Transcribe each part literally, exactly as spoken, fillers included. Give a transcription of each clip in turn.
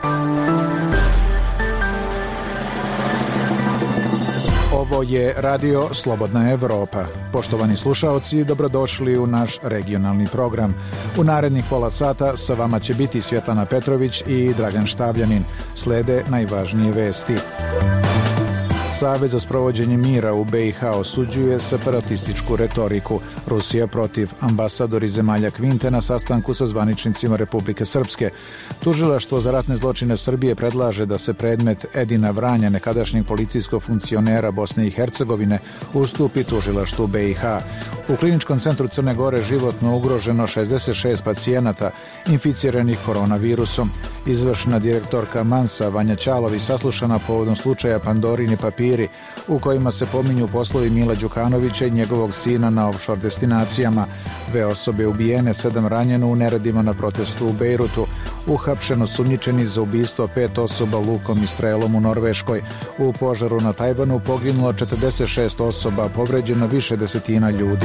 Ovo je Radio Slobodna Evropa. Poštovani slušaoci, dobrodošli u naš regionalni program. U narednih pola sata sa vama će biti Svjetlana Petrović i Dragan Štavljanin. Slede najvažnije vesti. Savez za sprovođenje mira u B i H osuđuje separatističku retoriku. Rusija protiv, ambasadori zemalja Kvinte na sastanku sa zvaničnicima Republike Srpske. Tužilaštvo za ratne zločine Srbije predlaže da se predmet Edina Vranja, nekadašnjeg policijskog funkcionera Bosne i Hercegovine, ustupi tužilaštvu B i H. U kliničkom centru Crne Gore životno ugroženo šezdeset šest pacijenata inficiranih koronavirusom. Izvršna direktorka Mansa Vanja Ćalović saslušana povodom slučaja Pandorini papiri, u kojima se pominju poslovi Mila Đukanovića i njegovog sina na offshore destinacijama. Dve osobe ubijene, sedam ranjeno u neredima na protestu u Bejrutu. Uhapšeno sumnjičeni za ubistvo pet osoba lukom i strelom u Norveškoj. U požaru na Tajvanu poginulo četrdeset šest osoba, povređeno više desetina ljudi.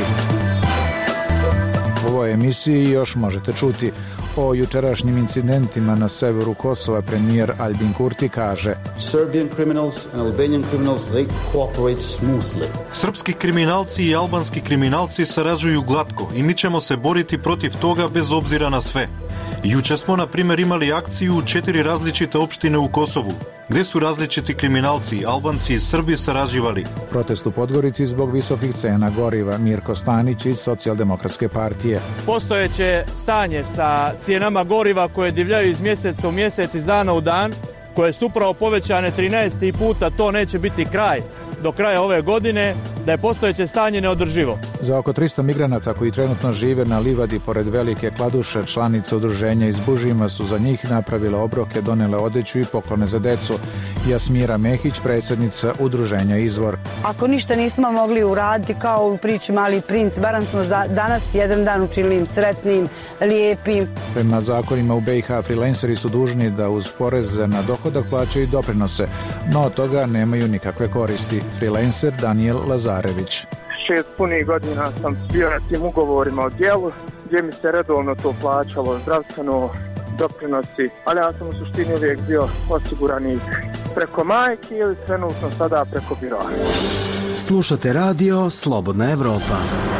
U ovoj emisiji još možete čuti o jučerašnjim incidentima na severu Kosova. Premijer Albin Kurti kaže: Serbian criminals and Albanian criminals, they cooperate smoothly. Srpski kriminalci i albanski kriminalci sarađuju glatko i mi ćemo se boriti protiv toga bez obzira na sve. Juče smo, na primjer, imali akciju u četiri različite opštine u Kosovu, gdje su različiti kriminalci, Albanci i Srbi sarađivali. Protest u Podgorici zbog visokih cena goriva. Mirko Stanić iz Socijaldemokratske partije. Postojeće stanje sa cijenama goriva koje divljaju iz mjeseca u mjesec, iz dana u dan, koje su upravo povećane trinaest puta, to neće biti kraj do kraja ove godine, da je postojeće stanje neodrživo. Za oko trista migranata koji trenutno žive na livadi pored Velike Kladuše, članice udruženja iz Bužima su za njih napravile obroke, donele odeću i poklone za decu. Jasmira Mehić, predsjednica udruženja Izvor. Ako ništa nismo mogli uraditi kao u priči Mali princ, barem smo za danas jedan dan učinili im sretnim, lijepim. Prema zakonima u B i H freelanceri su dužni da uz poreze na dohodak plaćaju doprinose, no od toga nemaju nikakve koristi. Freelancer Daniel Lazarević. Šest punih godina sam bio na tim ugovorima o djelu, gdje mi se redovno to plaćalo, zdravstveno, doprinosi, ali ja sam u suštini uvijek bio osiguranik preko majke ili trenutno sada preko biroa. Slušate radio Slobodna Evropa.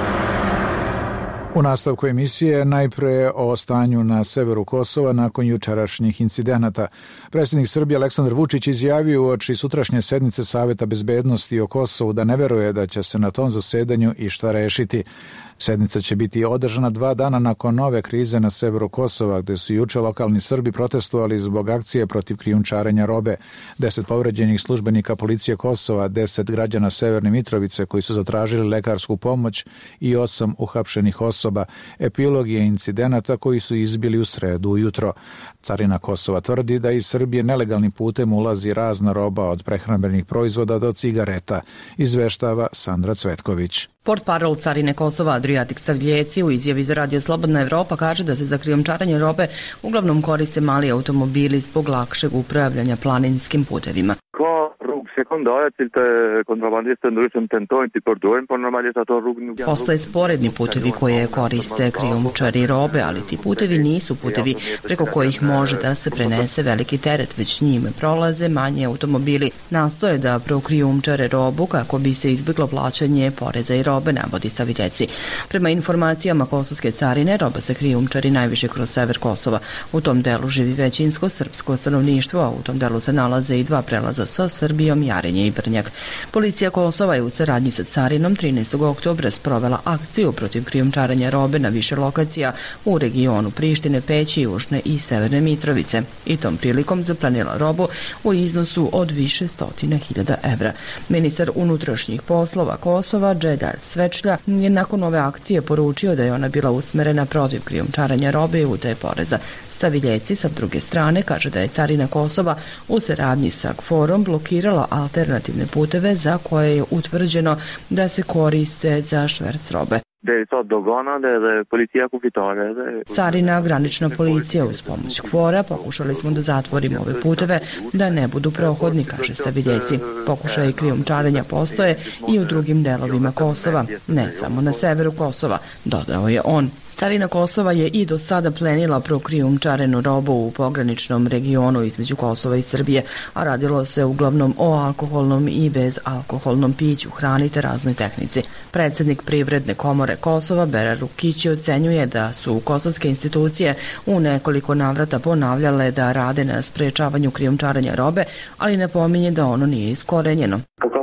U nastavku emisije najpre o stanju na severu Kosova nakon jučerašnjih incidenata. Predsjednik Srbije Aleksandar Vučić izjavio uoči sutrašnje sednice Saveta bezbednosti o Kosovu da ne veruje da će se na tom zasedanju išta rešiti. Sednica će biti održana dva dana nakon nove krize na severu Kosova, gde su juče lokalni Srbi protestovali zbog akcije protiv krijumčarenja robe. Deset povređenih službenika policije Kosova, deset građana Severne Mitrovice koji su zatražili lekarsku pomoć i osam uhapšenih osoba. Epilog je incidenata koji su izbili u sredu ujutro. Carina Kosova tvrdi da iz Srbije nelegalnim putem ulazi razna roba od prehrambenih proizvoda do cigareta, izveštava Sandra Cvetković. Portparol Carine Kosova Adriatik Stavljeci u izjavi za Radio Slobodna Evropa kaže da se za krijumčarenje robe uglavnom koriste mali automobili zbog lakšeg upravljanja planinskim putevima. Postoje sporedni putevi koje koriste krijumčari robe, ali ti putevi nisu putevi preko kojih može da se prenese veliki teret, već njime prolaze manji automobili. Nastoje da prokrijumčare robu kako bi se izbjeglo plaćanje poreza i robe, navodi Stavljeci. Prema informacijama kosovske carine, roba se krijumčari najviše kroz sever Kosova. U tom delu živi većinsko srpsko stanovništvo, a u tom delu se nalaze i dva prelaza sa Srbijom, Jarenje i Brnjak. Policija Kosova je u saradnji sa carinom trinaestog oktobra sprovela akciju protiv krijumčarenja robe na više lokacija u regionu Prištine, Peći, Južne i Severne Mitrovice. I tom prilikom zaplanila robu u iznosu od više stotina hiljada evra. Ministar unutrašnjih poslova Kosova, Džedalj Svečlja, je nakon ove akcije poručio da je ona bila usmerena protiv krijumčarenja robe i utaje poreza. Staviljeci sa druge strane kaže da je carina Kosova u saradnji sa KFOR-om blokirala alternativne puteve za koje je utvrđeno da se koriste za šverc robe. Carina, granična policija uz pomoć KFOR-a pokušali smo da zatvorimo ove puteve da ne budu prohodni, kaže Staviljeci. Pokušaje krijumčarenja postoje i u drugim delovima Kosova, ne samo na severu Kosova, dodao je on. Carina Kosova je i do sada plenila prokrijumčarenu robu u pograničnom regionu između Kosova i Srbije, a radilo se uglavnom o alkoholnom i bezalkoholnom piću, hrani te raznoj tehnici. Predsjednik Privredne komore Kosova, Bera Rukići, ocenjuje da su kosovske institucije u nekoliko navrata ponavljale da rade na sprečavanju krijumčarenja robe, ali napominje da ono nije iskorenjeno.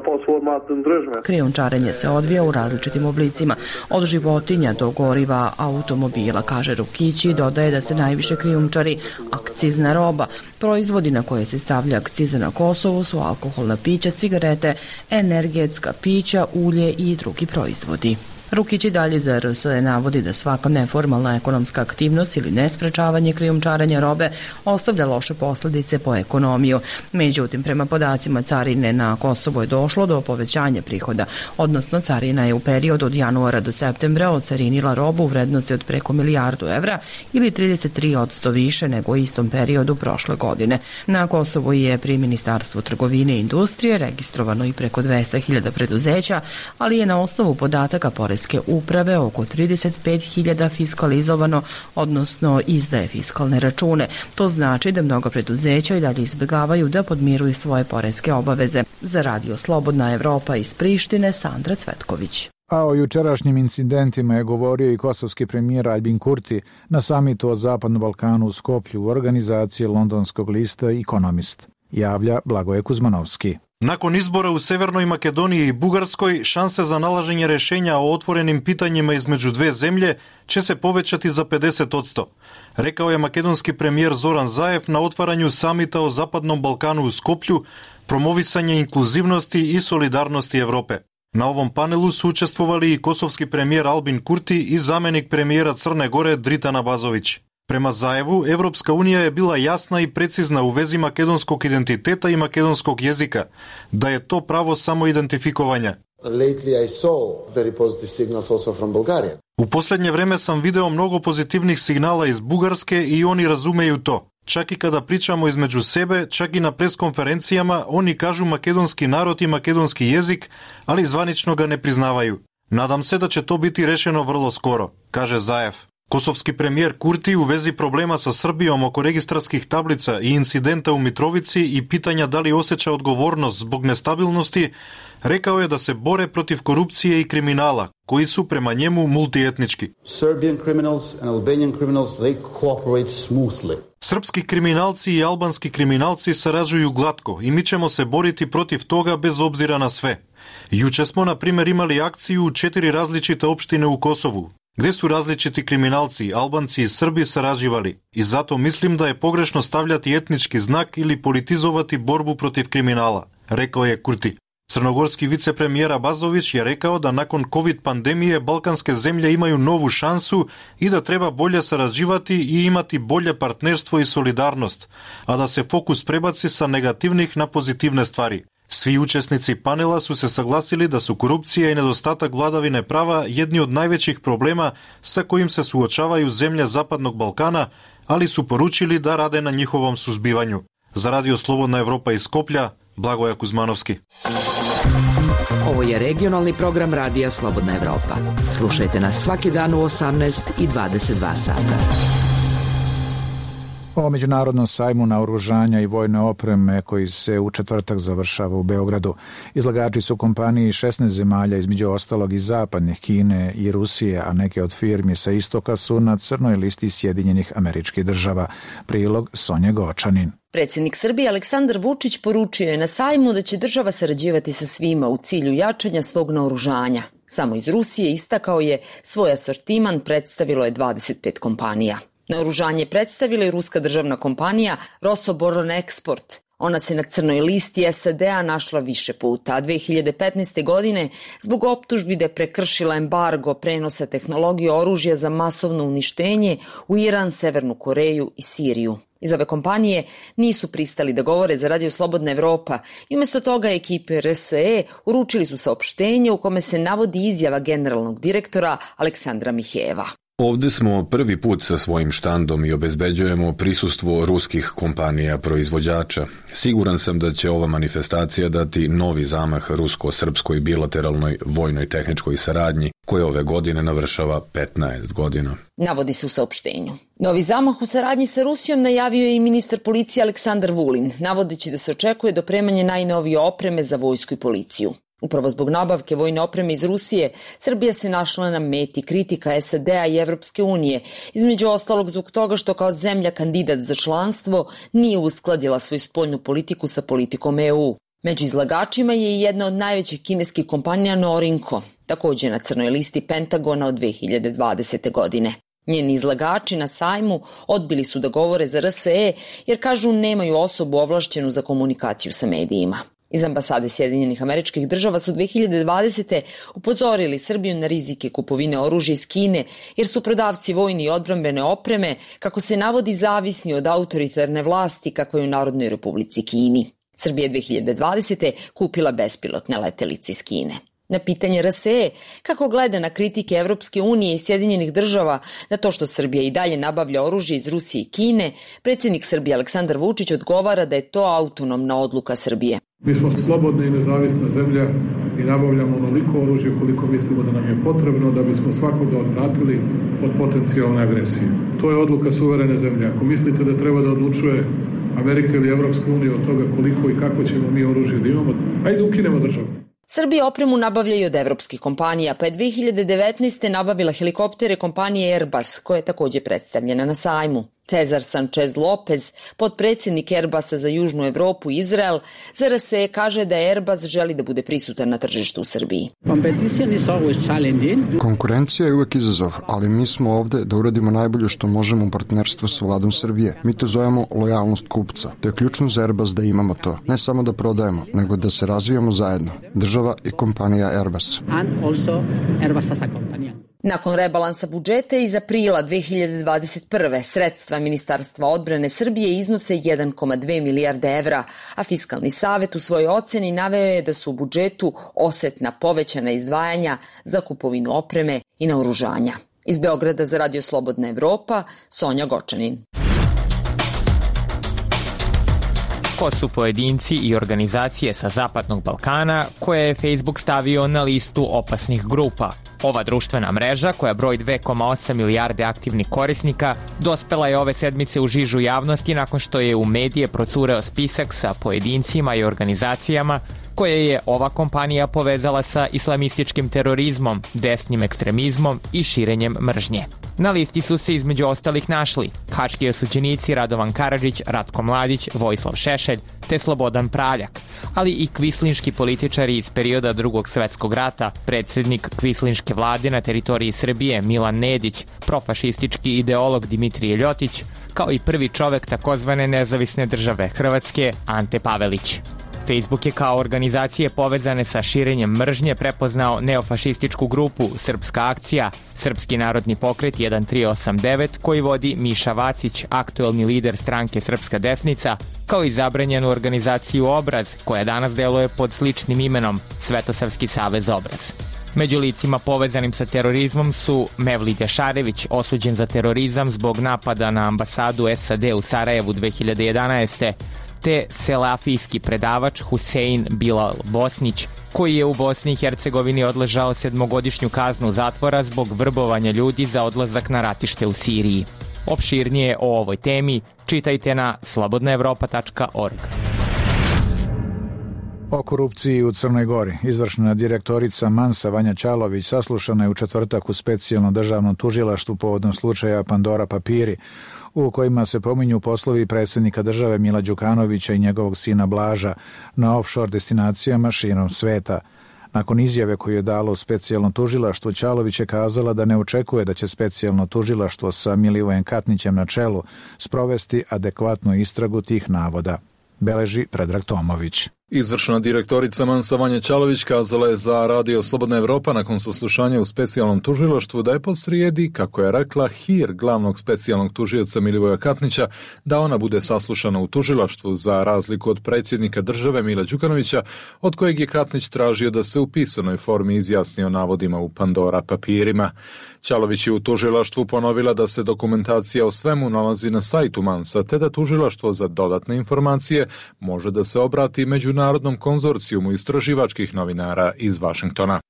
Krijumčarenje se odvija u različitim oblicima, od životinja do goriva automobila, kaže Rukići, dodaje da se najviše krijumčari akcizna roba. Proizvodi na koje se stavlja akciza na Kosovu su alkoholna pića, cigarete, energetska pića, ulje i drugi proizvodi. Rukić i dalje za R S E navodi da svaka neformalna ekonomska aktivnost ili nesprečavanje krijumčarenja robe ostavlja loše posljedice po ekonomiju. Međutim, prema podacima carine na Kosovo je došlo do povećanja prihoda, odnosno carina je u periodu od januara do septembra ocarinila robu u vrednosti od preko milijardu evra ili trideset tri posto više nego u istom periodu prošle godine. Na Kosovu je pri Ministarstvu trgovine i industrije registrovano i preko dvesta hiljada preduzeća, ali je na osnovu podataka Poreske uprave oko trideset pet hiljada fiskalizovano, odnosno izdaje fiskalne račune. To znači da mnogo preduzeća i dalje izbjegavaju da podmiruju svoje poreske obaveze. Za Radio Slobodna Evropa iz Prištine, Sandra Cvetković. A o jučerašnjim incidentima je govorio i kosovski premijer Albin Kurti na samitu o Zapadnom Balkanu u Skoplju u organizaciji londonskog lista Economist. Javlja Blagoje Kuzmanovski. Nakon izbora u Severnoj Makedoniji i Bugarskoj, šanse za nalaženje rešenja o otvorenim pitanjima između dve zemlje će se povećati za pedeset posto, rekao je makedonski premijer Zoran Zaev na otvaranju samita o Zapadnom Balkanu u Skoplju, promovisanje inkluzivnosti i solidarnosti Evrope. Na ovom panelu su učestvovali i kosovski premijer Albin Kurti i zamenik premijera Crne Gore Dritan Abazović. Prema Zajevu, Evropska unija je bila jasna i precizna u vezi makedonskog identiteta i makedonskog jezika, da je to pravo samoidentifikovanja. Lately I saw very positive signals also from Bulgaria. U posljednje vreme sam video mnogo pozitivnih signala iz Bugarske i oni razumeju to. Čak i kada pričamo između sebe, čak i na preskonferencijama, oni kažu makedonski narod i makedonski jezik, ali zvanično ga ne priznavaju. Nadam se da će to biti rešeno vrlo skoro, kaže Zajev. Kosovski premijer Kurti u vezi problema sa Srbijom oko registarskih tablica i incidenta u Mitrovici i pitanja da li osjeća odgovornost zbog nestabilnosti, rekao je da se bore protiv korupcije i kriminala, koji su prema njemu multietnički. Serbian criminals and Albanian criminals, they cooperate smoothly. Srpski kriminalci i albanski kriminalci sarađuju glatko i mi ćemo se boriti protiv toga bez obzira na sve. Juče smo, na primjer, imali akciju u četiri različite opštine u Kosovu, gdje su različiti kriminalci, Albanci i Srbi sarađivali i zato mislim da je pogrešno stavljati etnički znak ili politizovati borbu protiv kriminala, rekao je Kurti. Crnogorski vicepremijer Abazović je rekao da nakon COVID pandemije balkanske zemlje imaju novu šansu i da treba bolje sarađivati i imati bolje partnerstvo i solidarnost, a da se fokus prebaci sa negativnih na pozitivne stvari. Svi učesnici panela su se saglasili da su korupcija i nedostatak vladavine prava jedni od najvećih problema sa kojim se suočavaju zemlje Zapadnog Balkana, ali su poručili da rade na njihovom suzbivanju. Za Radio Slobodna Evropa iz Skoplja, Blagoje Kuzmanovski. Ovo je regionalni program Radija Slobodna Evropa. Slušajte nas svaki dan u osamnaest i dvadeset dva sata. O međunarodnom sajmu naoružanja i vojne opreme koji se u četvrtak završava u Beogradu. Izlagači su kompaniji šesnaest zemalja, između ostalog i zapadnih, Kine i Rusije, a neke od firmi sa istoka su na crnoj listi Sjedinjenih Američkih Država. Prilog Sonje Gočanin. Predsjednik Srbije Aleksandar Vučić poručio je na sajmu da će država sarađivati sa svima u cilju jačanja svog naoružanja. Samo iz Rusije, istakao je, svoj asortiman predstavilo je dvadeset pet kompanija. Naoružanje predstavila i ruska državna kompanija Rosoboronexport. Ona se na crnoj listi S A D-a našla više puta, a dve hiljade petnaeste. godine zbog optužbi da je prekršila embargo prenosa tehnologije oružja za masovno uništenje u Iran, Severnu Koreju i Siriju. Iz ove kompanije nisu pristali da govore za Radio Slobodna Evropa i umjesto toga ekipe R S E uručili su saopštenje u kome se navodi izjava generalnog direktora Aleksandra Miheva. Ovde smo prvi put sa svojim štandom i obezbeđujemo prisustvo ruskih kompanija proizvođača. Siguran sam da će ova manifestacija dati novi zamah rusko-srpskoj bilateralnoj vojnoj tehničkoj saradnji koje ove godine navršava petnaest godina. Navodi se u saopštenju. Novi zamah u saradnji sa Rusijom najavio je i ministar policije Aleksandar Vulin, navodeći da se očekuje dopremanje najnovije opreme za vojsku i policiju. Upravo zbog nabavke vojne opreme iz Rusije, Srbija se našla na meti kritika es a de a i Evropske unije, između ostalog zbog toga što kao zemlja kandidat za članstvo nije uskladila svoju spoljnu politiku sa politikom e u. Među izlagačima je i jedna od najvećih kineskih kompanija Norinco, takođe na crnoj listi Pentagona od dve hiljade dvadesete. godine. Njeni izlagači na sajmu odbili su da govore za er es e jer kažu nemaju osobu ovlašćenu za komunikaciju sa medijima. Iz ambasade Sjedinjenih Američkih Država su dve hiljade dvadesete. upozorili Srbiju na rizike kupovine oružja iz Kine, jer su prodavci vojne i odbrambene opreme, kako se navodi, zavisni od autoritarne vlasti kakva je u Narodnoj Republici Kini. Srbija je dve hiljade dvadesete. kupila bespilotne letelice iz Kine. Na pitanje er es e kako gleda na kritike Evropske unije i Sjedinjenih Država na to što Srbija i dalje nabavlja oružje iz Rusije i Kine, predsjednik Srbije Aleksandar Vučić odgovara da je to autonomna odluka Srbije. Mi smo slobodna i nezavisna zemlja i nabavljamo onoliko oružje koliko mislimo da nam je potrebno da bismo svakoga odvratili od potencijalne agresije. To je odluka suverene zemlje. Ako mislite da treba da odlučuje Amerika ili Evropska unija od toga koliko i kako ćemo mi oružje da imamo, ajde ukinemo državu. Srbija opremu nabavlja i od evropskih kompanija, pa je dve hiljade devetnaeste. nabavila helikoptere kompanije Airbus, koja je takođe predstavljena na sajmu. Cezar Sanchez Lopez, potpredsjednik Airbusa za Južnu Evropu i Izrael, za er es e kaže da Airbus želi da bude prisutan na tržištu u Srbiji. Konkurencija je uvek izazov, ali mi smo ovde da uradimo najbolje što možemo u partnerstvu sa vladom Srbije. Mi to zovemo lojalnost kupca. To je ključno za Airbus da imamo to. Ne samo da prodajemo, nego da se razvijamo zajedno. Država i kompanija Airbus. Nakon rebalansa budžeta iz aprila dve hiljade dvadeset prve. sredstva Ministarstva odbrane Srbije iznose jedan zarez dve milijarde evra, a Fiskalni savet u svojoj oceni naveo je da su u budžetu osetna povećana izdvajanja za kupovinu opreme i naoružanja. Iz Beograda za Radio Slobodna Evropa, Sonja Gočanin. Ko su pojedinci i organizacije sa Zapadnog Balkana koje je Facebook stavio na listu opasnih grupa? Ova društvena mreža, koja broji dve zarez osam milijarde aktivnih korisnika, dospela je ove sedmice u žižu javnosti nakon što je u medije procureo spisak sa pojedincima i organizacijama koje je ova kompanija povezala sa islamističkim terorizmom, desnim ekstremizmom i širenjem mržnje. Na listi su se između ostalih našli haški osuđenici Radovan Karadžić, Ratko Mladić, Vojislav Šešelj te Slobodan Praljak, ali i kvislinški političari iz perioda Drugog svetskog rata, predsjednik kvislinške vlade na teritoriji Srbije Milan Nedić, profašistički ideolog Dimitrije Ljotić, kao i prvi čovek takozvane nezavisne države Hrvatske Ante Pavelić. Facebook je kao organizacije povezane sa širenjem mržnje prepoznao neofašističku grupu Srpska akcija, Srpski narodni pokret jedan tri osam devet koji vodi Miša Vacić, aktuelni lider stranke Srpska desnica, kao i zabranjenu organizaciju Obraz, koja danas deluje pod sličnim imenom Svetosavski savez Obraz. Među licima povezanim sa terorizmom su Mevlid Jašarević, osuđen za terorizam zbog napada na ambasadu es a de u Sarajevu dve hiljade jedanaeste. te selafijski predavač Husein Bilal Bosnić, koji je u Bosni i Hercegovini odležao sedmogodišnju kaznu zatvora zbog vrbovanja ljudi za odlazak na ratište u Siriji. Opširnije o ovoj temi čitajte na slobodna evropa tačka org. O korupciji u Crnoj Gori. Izvršna direktorica Mansa Vanja Ćalović saslušana je u četvrtak u specijalnom državnom tužilaštvu povodom slučaja Pandora papiri, u kojima se pominju poslovi predsjednika države Mila Đukanovića i njegovog sina Blaža na offshore destinacijama širom sveta. Nakon izjave koju je dalo specijalno tužilaštvo, Ćalović je kazala da ne očekuje da će specijalno tužilaštvo sa Milivojem Katnićem na čelu sprovesti adekvatnu istragu tih navoda, beleži Predrag Tomović. Izvršna direktorica Mansa Vanja Ćalović kazala je za Radio Slobodna Evropa nakon saslušanja u specijalnom tužilaštvu da je posrijedi, kako je rekla, hir glavnog specijalnog tužioca Milivoja Katnića da ona bude saslušana u tužilaštvu za razliku od predsjednika države Mila Đukanovića, od kojeg je Katnić tražio da se u pisanoj formi izjasni o navodima u Pandora papirima. Ćalović je u tužilaštvu ponovila da se dokumentacija o svemu nalazi na sajtu Mansa, te da tužilaštvo za dodatne informacije može da se obrati međunarodnom konzorcijumu istraživačkih novinara iz Vašingtona.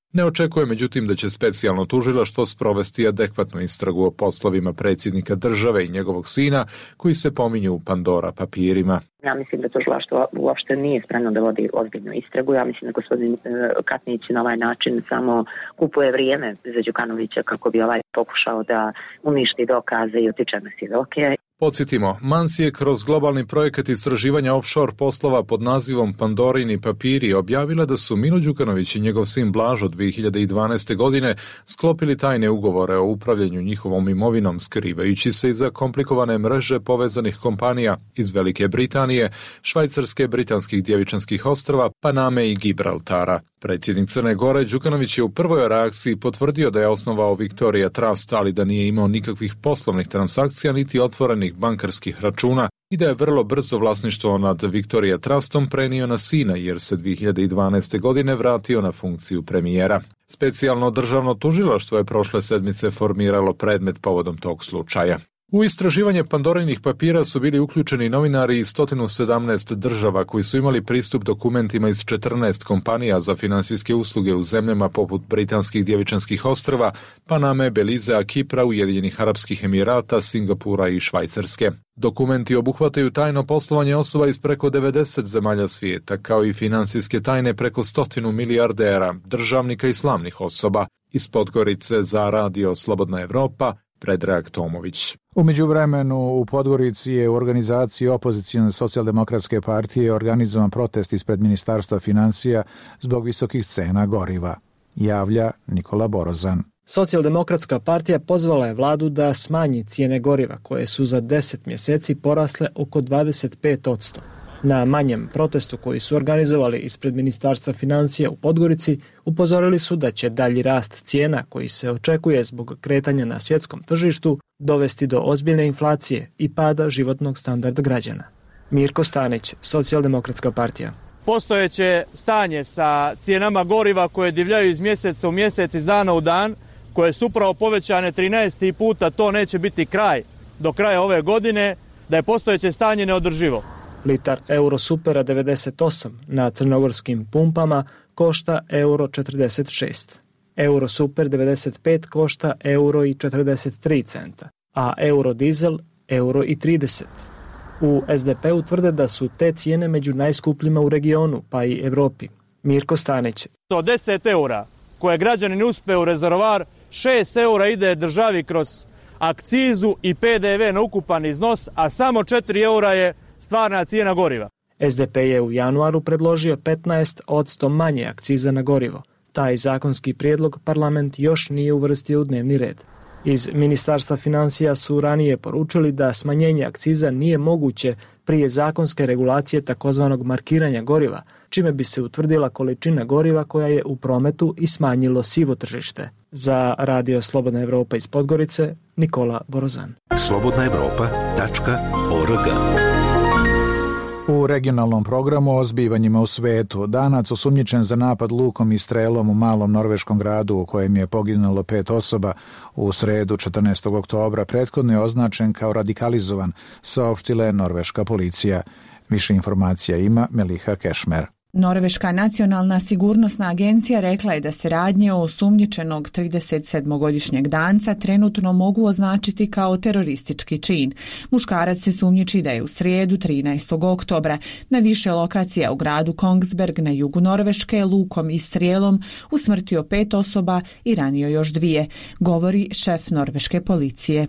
Ne očekuje međutim da će specijalno tužilaštvo sprovesti adekvatnu istragu o poslovima predsjednika države i njegovog sina koji se pominju u Pandora papirima. Ja mislim da tužilaštvo uopšte nije spremno da vodi ozbiljnu istragu. Ja mislim da gospodin Katnić na ovaj način samo kupuje vrijeme za Đukanovića kako bi ovaj pokušao da uništi dokaze i utiče na svjedoke. Podsjetimo, Mans je kroz globalni projekat istraživanja offshore poslova pod nazivom Pandorini papiri objavila da su Milo Đukanović i njegov sin Blažo dvije hiljade dvanaeste. godine sklopili tajne ugovore o upravljanju njihovom imovinom, skrivajući se iza komplikovane mreže povezanih kompanija iz Velike Britanije, Švajcarske, Britanskih djevičanskih ostrva, Paname i Gibraltara. Predsjednik Crne Gore Đukanović je u prvoj reakciji potvrdio da je osnovao Victoria Trust, ali da nije imao nikakvih poslovnih transakcija niti otvorenih bankarskih računa i da je vrlo brzo vlasništvo nad Victoria Trustom prenio na sina jer se dvije hiljade dvanaeste. godine vratio na funkciju premijera. Specijalno državno tužilaštvo je prošle sedmice formiralo predmet povodom tog slučaja. U istraživanje Pandorinih papira su bili uključeni novinari iz sto sedamnaest država koji su imali pristup dokumentima iz četrnaest kompanija za finansijske usluge u zemljama poput Britanskih djevičanskih ostrva, Paname, Belizea, Kipra, Ujedinjenih Arapskih Emirata, Singapura i Švajcarske. Dokumenti obuhvataju tajno poslovanje osoba iz preko devedeset zemalja svijeta, kao i finansijske tajne preko stotinu milijardera, državnika i slavnih osoba. Iz Podgorice za Radio Slobodna Evropa, Predrag Tomović. U međuvremenu u Podgorici je u organizaciji opozicione socijaldemokratske partije organizovan protest ispred Ministarstva financija zbog visokih cena goriva. Javlja Nikola Borozan. Socijaldemokratska partija pozvala je vladu da smanji cijene goriva koje su za deset mjeseci porasle oko dvadeset pet posto. Na manjem protestu koji su organizovali ispred Ministarstva financija u Podgorici upozorili su da će dalji rast cijena koji se očekuje zbog kretanja na svjetskom tržištu dovesti do ozbiljne inflacije i pada životnog standarda građana. Mirko Stanić, Socijaldemokratska partija. Postojeće stanje sa cijenama goriva koje divljaju iz mjeseca u mjesec, iz dana u dan, koje su upravo povećane trinaest puta, to neće biti kraj do kraja ove godine, da je postojeće stanje neodrživo. Litar Eurosupera devedeset osam na crnogorskim pumpama košta euro četrdeset šest. Eurosuper devedeset pet košta euro i četrdeset tri centa, a Eurodizel euro i trideset. U es de pe-u tvrde da su te cijene među najskupljima u regionu, pa i Evropi. Mirko Stanić. To deset eura koje građani ne uspe u rezervoar, šest eura ide državi kroz akcizu i pe de ve na ukupan iznos, a samo četiri eura je stvarna cijena goriva. es de pe je u januaru predložio petnaest posto manje akciza na gorivo. Taj zakonski prijedlog parlament još nije uvrstio u dnevni red. Iz Ministarstva financija su ranije poručili da smanjenje akciza nije moguće prije zakonske regulacije takozvanog markiranja goriva, čime bi se utvrdila količina goriva koja je u prometu i smanjilo sivo tržište. Za Radio Slobodna Evropa iz Podgorice, Nikola Borozan. slobodna evropa tačka org. U regionalnom programu o zbivanjima u svetu, Danac osumnjičen za napad lukom i strelom u malom norveškom gradu u kojem je poginulo pet osoba u sredu četrnaestog oktobra prethodno je označen kao radikalizovan, saopštila je norveška policija. Više informacija ima Meliha Kešmer. Norveška nacionalna sigurnosna agencija rekla je da se radnje osumnjičenog tridesetsedmogodišnjeg Danca trenutno mogu označiti kao teroristički čin. Muškarac se sumnjiči da je u srijedu trinaestog oktobra na više lokacija u gradu Kongsberg na jugu Norveške lukom i strijelom usmrtio pet osoba i ranio još dvije, govori šef norveške policije.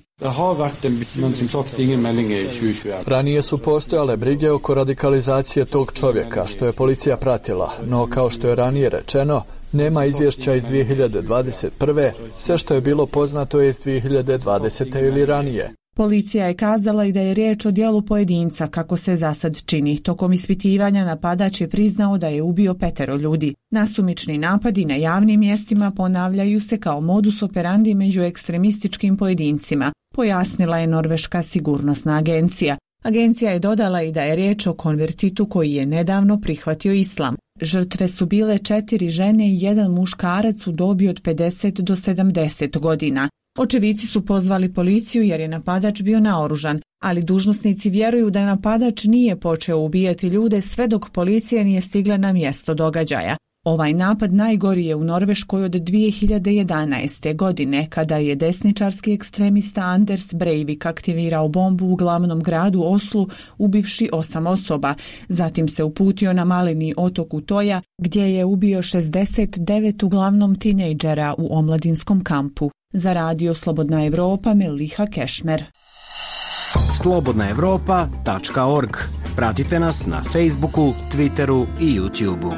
Ranije su postojale brige oko radikalizacije tog čovjeka, što je policija pratila, no kao što je ranije rečeno, nema izvješća iz dvije hiljade dvadeset prve. Sve što je bilo poznato je iz dvije hiljade dvadesete ili ranije. Policija je kazala i da je riječ o djelu pojedinca, kako se zasad čini. Tokom ispitivanja napadač je priznao da je ubio petero ljudi. Nasumični napadi na javnim mjestima ponavljaju se kao modus operandi među ekstremističkim pojedincima, pojasnila je norveška sigurnosna agencija. Agencija je dodala i da je riječ o konvertitu koji je nedavno prihvatio islam. Žrtve su bile četiri žene i jedan muškarac u dobi od pedeset do sedamdeset godina. Očevici su pozvali policiju jer je napadač bio naoružan, ali dužnosnici vjeruju da napadač nije počeo ubijati ljude sve dok policija nije stigla na mjesto događaja. Ovaj napad najgori je u Norveškoj od dvije hiljade jedanaeste. godine, kada je desničarski ekstremista Anders Breivik aktivirao bombu u glavnom gradu Oslu, ubivši osam osoba. Zatim se uputio na maleni otok Utoja, gdje je ubio šezdeset devet uglavnom tinejdžera u omladinskom kampu. Za radio Slobodna Evropa, Meliha Kešmer. slobodna evropa tačka org. Pratite nas na Facebooku, Twitteru i YouTubeu.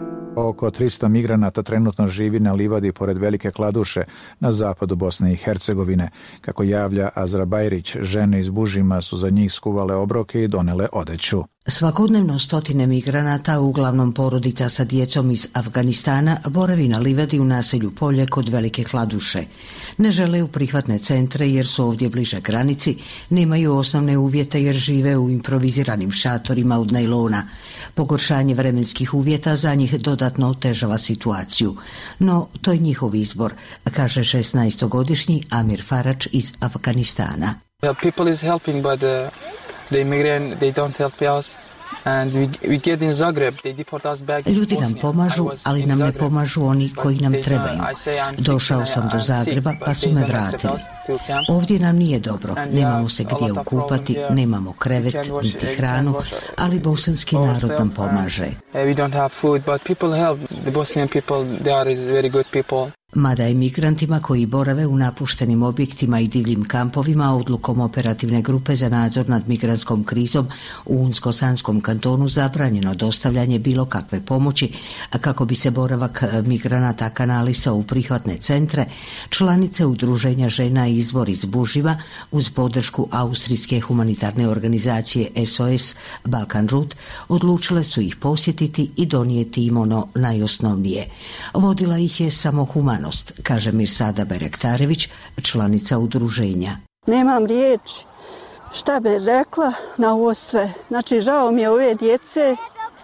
Oko trista migranata trenutno živi na livadi pored Velike Kladuše na zapadu Bosne i Hercegovine. Kako javlja Azra Bajrić, žene iz Bužima su za njih skuvale obroke i donele odeću. Svakodnevno stotine migranata, uglavnom porodica sa djecom iz Afganistana, boravi na livadi u naselju Polje kod Velike Kladuše. Ne žele u prihvatne centre jer su ovdje bliže granici, nemaju osnovne uvjete jer žive u improviziranim šatorima od najlona. Pogoršanje vremenskih uvjeta za njih dodatno otežava situaciju. No, to je njihov izbor, kaže šesnaestogodišnji Amir Farač iz Afganistana. People is helping, but uh... the immigrant, they don't help us. And we, we get in Zagreb, they deport us back. Ljudi nam pomažu, ali nam ne pomažu oni koji nam trebaju. Došao sam do Zagreba, pa su me vratili. Ovdje nam nije dobro, nemamo se gdje ukupati, nemamo krevet, niti hranu, ali bosanski narod nam pomaže. We don't have food, but people help. The Bosnian people, they are very good people. Mada je migrantima koji borave u napuštenim objektima i divljim kampovima odlukom operativne grupe za nadzor nad migrantskom krizom u Unsko-Sanskom kantonu zabranjeno dostavljanje bilo kakve pomoći, a kako bi se boravak migranata kanalisao u prihvatne centre, članice udruženja žena Izvor iz Buživa uz podršku austrijske humanitarne organizacije S O S Balkan Route odlučile su ih posjetiti i donijeti im ono najosnovnije. Vodila ih je samo humanost, kaže Mirsada Berektarević, članica udruženja. Nemam riječi šta bi rekla na ovo sve. Znači, žao mi je ove djece.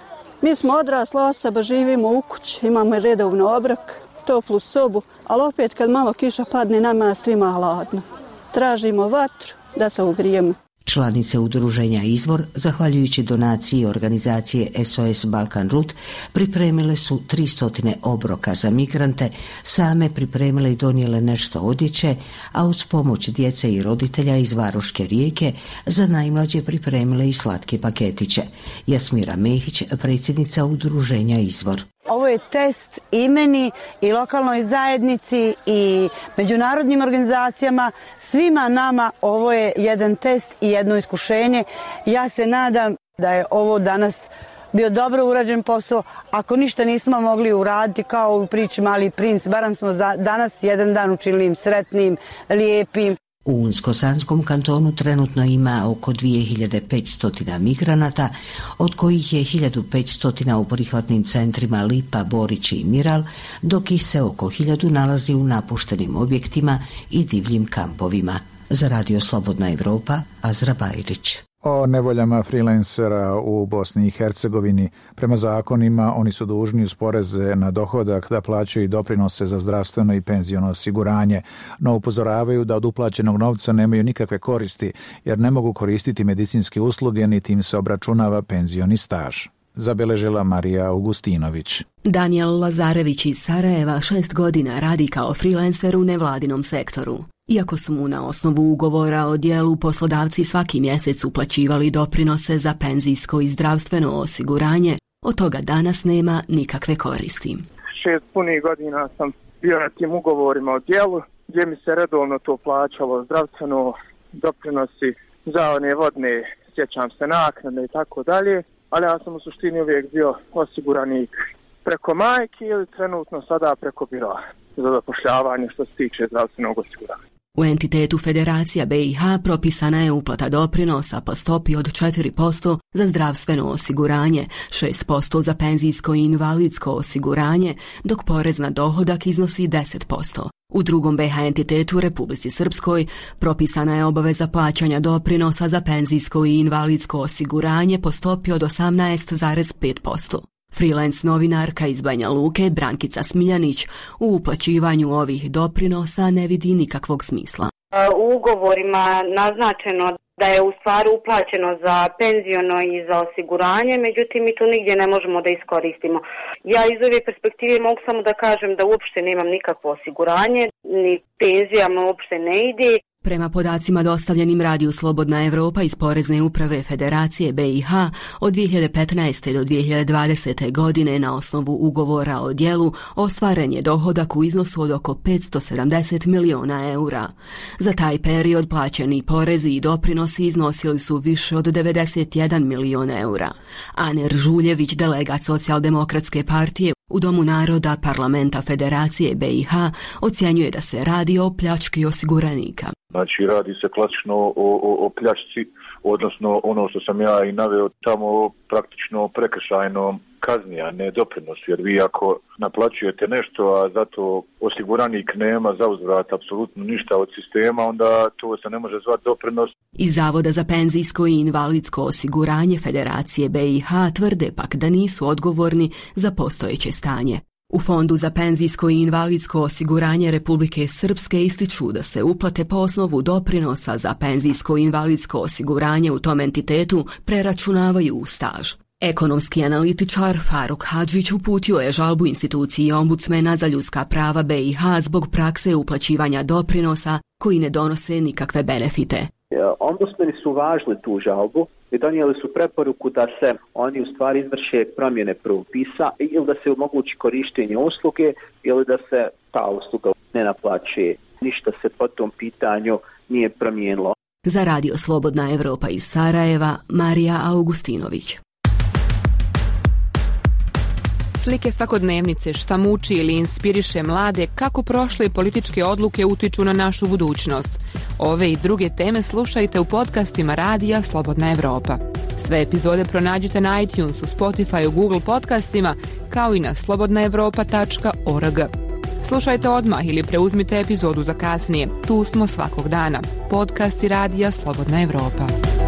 Mi smo odrasla osoba, živimo u kući, imamo redovno obrok, toplu sobu, ali opet kad malo kiša padne, nama svima hladno. Tražimo vatru da se ugrijemo. Članice udruženja Izvor, zahvaljujući donaciji organizacije S O S Balkan Route, pripremile su tristo obroka za migrante, same pripremile i donijele nešto odjeće, a uz pomoć djece i roditelja iz Varoške Rijeke za najmlađe pripremile i slatke paketiće. Jasmira Mehić, predsjednica udruženja Izvor. Ovo je test i meni i lokalnoj zajednici i međunarodnim organizacijama. Svima nama ovo je jedan test i jedno iskušenje. Ja se nadam da je ovo danas bio dobro urađen posao. Ako ništa nismo mogli uraditi kao u priči Mali princ, barem smo za danas jedan dan učinili im sretnim, lijepim. U Unsko-Sanskom kantonu trenutno ima oko dvije hiljade petsto migranata, od kojih je hiljadu petsto u prihvatnim centrima Lipa, Borić i Miral, dok ih se oko hiljadu nalazi u napuštenim objektima i divljim kampovima. Za radio Slobodna Evropa, Azra Bajrić. O nevoljama freelancera u Bosni i Hercegovini. Prema zakonima oni su dužni uz poreze na dohodak da plaćaju doprinose za zdravstveno i penziono osiguranje, no upozoravaju da od uplaćenog novca nemaju nikakve koristi jer ne mogu koristiti medicinske usluge niti im se obračunava penzioni staž. Zabeležila Marija Augustinović. Daniel Lazarević iz Sarajeva šest godina radi kao freelancer u nevladinom sektoru. Iako su mu na osnovu ugovora o djelu poslodavci svaki mjesec uplaćivali doprinose za penzijsko i zdravstveno osiguranje, od toga danas nema nikakve koristi. Šest punih godina sam bio na tim ugovorima o djelu, gdje mi se redovno to plaćalo, zdravstveno, doprinosi za one vodne, sjećam se, naknade i tako dalje, ali ja sam u suštini uvijek bio osiguranik preko majke ili trenutno sada preko biroa za zapošljavanje što se tiče zdravstvenog osiguranja. U entitetu Federacija B i H propisana je uplata doprinosa po stopi od četiri posto za zdravstveno osiguranje, šest posto za penzijsko i invalidsko osiguranje, dok porez na dohodak iznosi deset posto. U drugom B H entitetu u Republici Srpskoj propisana je obaveza plaćanja doprinosa za penzijsko i invalidsko osiguranje po stopi od osamnaest zarez pet posto. Freelance novinarka iz Banja Luke, Brankica Smiljanić, u uplaćivanju ovih doprinosa ne vidi nikakvog smisla. U ugovorima naznačeno da je u stvari uplaćeno za penziono i za osiguranje, međutim mi to nigdje ne možemo da iskoristimo. Ja iz ove perspektive mogu samo da kažem da uopšte nemam nikakvo osiguranje, ni penzijama uopšte ne ide. Prema podacima dostavljenim Radiju Slobodna Evropa iz Porezne uprave Federacije B i H, od dvije hiljade petnaeste do dvije hiljade dvadesete. godine na osnovu ugovora o djelu ostvaren je dohodak u iznosu od oko petsto sedamdeset miliona eura. Za taj period plaćeni porezi i doprinosi iznosili su više od devedeset jedan milion eura. Aner Žuljević, delegat Socijaldemokratske partije u Domu naroda Parlamenta Federacije B i H, ocjenjuje da se radi o pljački osiguranika. Znači, radi se klasično o, o, o pljačci, odnosno ono što sam ja i naveo tamo praktično prekršajnom kazni, a ne doprinos, jer vi ako naplaćujete nešto, a zato osiguranik nema za uzvrat apsolutno ništa od sistema, onda to se ne može zvati doprinos. Iz Zavoda za penzijsko i invalidsko osiguranje Federacije B i H tvrde pak da nisu odgovorni za postojeće stanje. U Fondu za penzijsko i invalidsko osiguranje Republike Srpske ističu da se uplate po osnovu doprinosa za penzijsko i invalidsko osiguranje u tom entitetu preračunavaju u staž. Ekonomski analitičar Faruk Hadžić uputio je žalbu instituciji ombudsmena za ljudska prava B i H zbog prakse uplaćivanja doprinosa koji ne donose nikakve benefite. Ombudsmeni su uvažili tu žalbu i donijeli su preporuku da se oni u stvari izvrše promjene propisa ili da se omogući korištenje usluge ili da se ta usluga ne naplaćuje. Ništa se po tom pitanju nije promijenilo. Za Radio Slobodna Evropa iz Sarajeva, Marija Augustinović. Slike svakodnevnice, šta muči ili inspiriše mlade, kako prošle političke odluke utiču na našu budućnost. Ove i druge teme slušajte u podcastima Radija Slobodna Evropa. Sve epizode pronađite na iTunesu, Spotify, Google podcastima, kao i na slobodna evropa tačka org. Slušajte odmah ili preuzmite epizodu za kasnije. Tu smo svakog dana. Podcasti Radija Slobodna Evropa.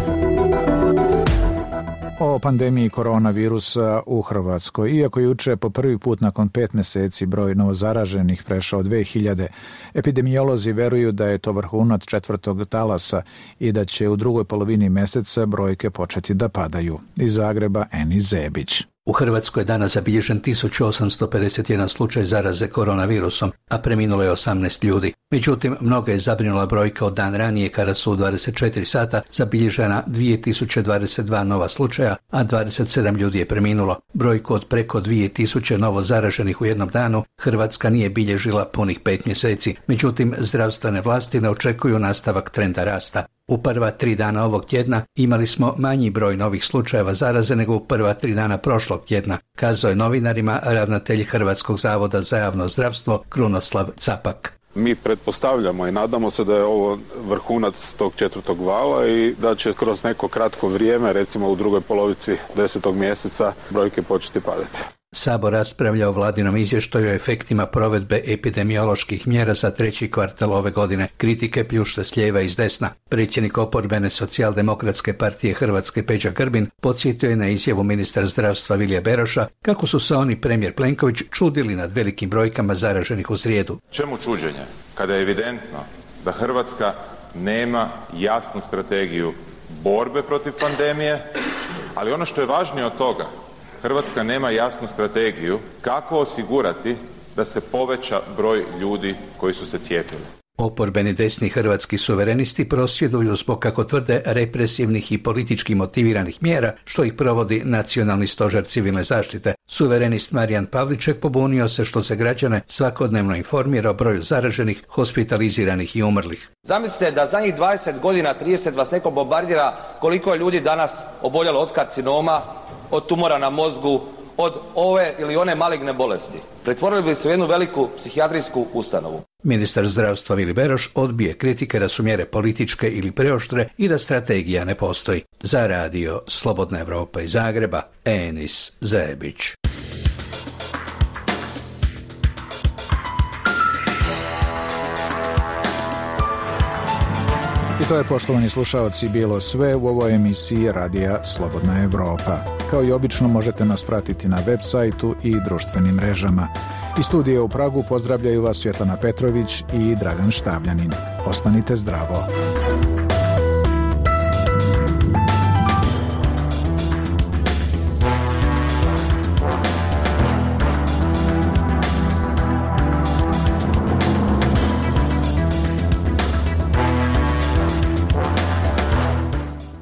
O pandemiji koronavirusa u Hrvatskoj. Iako juče po prvi put nakon pet mjeseci broj novozaraženih prešao dve hiljade, epidemiolozi veruju da je to vrhunac četvrtog talasa i da će u drugoj polovini mjeseca brojke početi da padaju. Iz Zagreba Enis Zebić. U Hrvatskoj je danas zabilježen tisuću osamsto pedeset jedan slučaj zaraze koronavirusom, a preminulo je osamnaest ljudi. Međutim, mnoga je zabrinula brojka od dan ranije kada su u dvadeset četiri sata zabilježena dvije tisuće dvadeset dva nova slučaja, a dvadeset sedam ljudi je preminulo. Brojku od preko dvije tisuće novo zaraženih u jednom danu Hrvatska nije bilježila punih pet mjeseci. Međutim, zdravstvene vlasti ne očekuju nastavak trenda rasta. U prva tri dana ovog tjedna imali smo manji broj novih slučajeva zaraze nego u prva tri dana prošlog tjedna, kazao je novinarima ravnatelj Hrvatskog zavoda za javno zdravstvo Krunoslav Capak. Mi pretpostavljamo i nadamo se da je ovo vrhunac tog četvrtog vala i da će kroz neko kratko vrijeme, recimo u drugoj polovici desetog mjeseca, brojke početi padati. Sabor raspravlja o vladinom izvještaju o efektima provedbe epidemioloških mjera za treći kvartal ove godine. Kritike pljušte s lijeva i s desna. Predsjednik oporbene Socijaldemokratske partije Hrvatske Peđa Grbin podsjetio je na izjavu ministra zdravstva Vilija Beroša kako su se oni premijer Plenković čudili nad velikim brojkama zaraženih u srijedu. Čemu čuđenje kada je evidentno da Hrvatska nema jasnu strategiju borbe protiv pandemije, ali ono što je važnije od toga, Hrvatska nema jasnu strategiju kako osigurati da se poveća broj ljudi koji su se cijepili. Oporbeni desni hrvatski suverenisti prosvjeduju zbog, kako tvrde, represivnih i politički motiviranih mjera što ih provodi Nacionalni stožer civilne zaštite. Suverenist Marijan Pavliček pobunio se što se građane svakodnevno informira o broju zaraženih, hospitaliziranih i umrlih. Zamislite da zadnjih dvadeset godina, trideset vas neko bombardira koliko je ljudi danas oboljelo od karcinoma, od tumora na mozgu, od ove ili one maligne bolesti. Pretvorili bi se u jednu veliku psihijatrijsku ustanovu. Ministar zdravstva Vili Beroš odbije kritike da su mjere političke ili preoštre i da strategija ne postoji. Za Radio Slobodna Evropa iz Zagreba, Enis Zebić. I to je, poštovani slušaoci, bilo sve u ovoj emisiji Radija Slobodna Evropa. Kao i obično možete nas pratiti na web sajtu i društvenim mrežama. Iz studija u Pragu pozdravljaju vas Svjetlana Petrović i Dragan Štavljanin. Ostanite zdravo.